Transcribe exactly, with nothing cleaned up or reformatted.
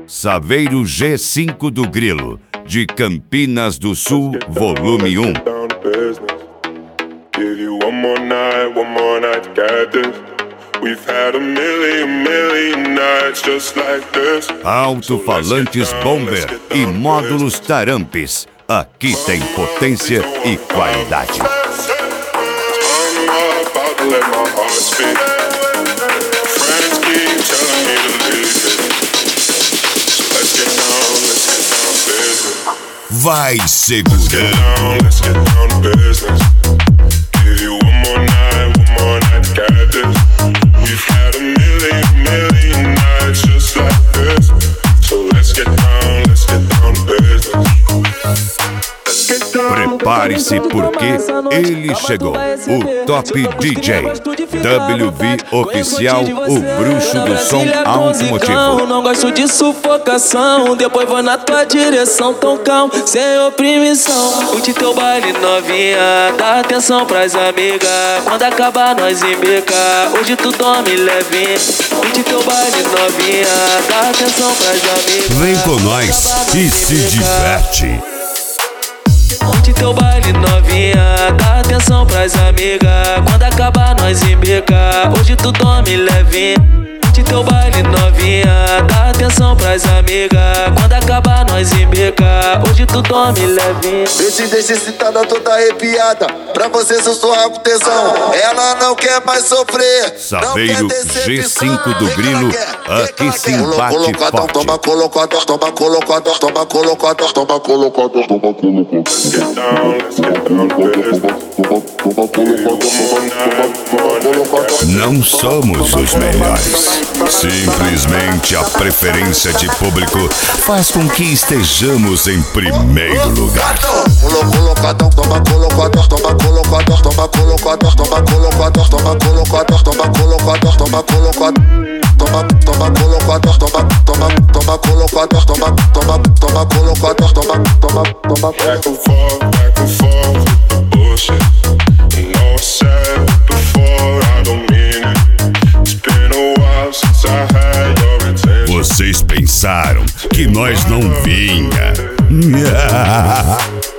Saveiro G cinco do Grilo, de Campinas do Sul, volume um. Alto-falantes Bomber e módulos Tarampes. Aqui tem potência e qualidade. Vai segurando. Prepare-se porque ele chegou, o Top D J, W V Oficial, o bruxo do som automotivo. Não gosto de sufocação, depois vou na tua direção, tão calmo, sem oprimição. Curte teu baile novinha, dá atenção pras amigas, quando acabar nós embeca, hoje tu dorme levinho. Curte teu baile novinha, dá atenção pras amigas. Vem com nós e se diverte. Curte teu baile novinha, dá atenção pras amigas, quando acabar nós embeca, hoje tu dorme levinho. Curte teu baile novinha, dá atenção pras amigas, quando acabar nós embeca, hoje tu dorme levinho. Esse deixa excitada toda arrepiada, pra você sussurrar com tesão. Ela não quer mais sofrer. Saveiro G cinco do Grilo, aqui se embate forte. Toma colocador, toma colocador, toma colocador, toma colocador, toma colocador. Não somos os melhores. Simplesmente a preferência de público faz com que estejamos em primeiro lugar. Colocador, toma colocador, toma colocador, toma colocador, toma colocador, toma colocador, toma colocador, toma colocador. Toma, toma colocador, toma, toma, toma colocador, toma, toma, toma colocador, toma, toma, toma. Back and forth, back and forth with the bullshit. You know I said before, I don't mean it. It's been a while since I had your attention. Vocês pensaram que nós não vinha?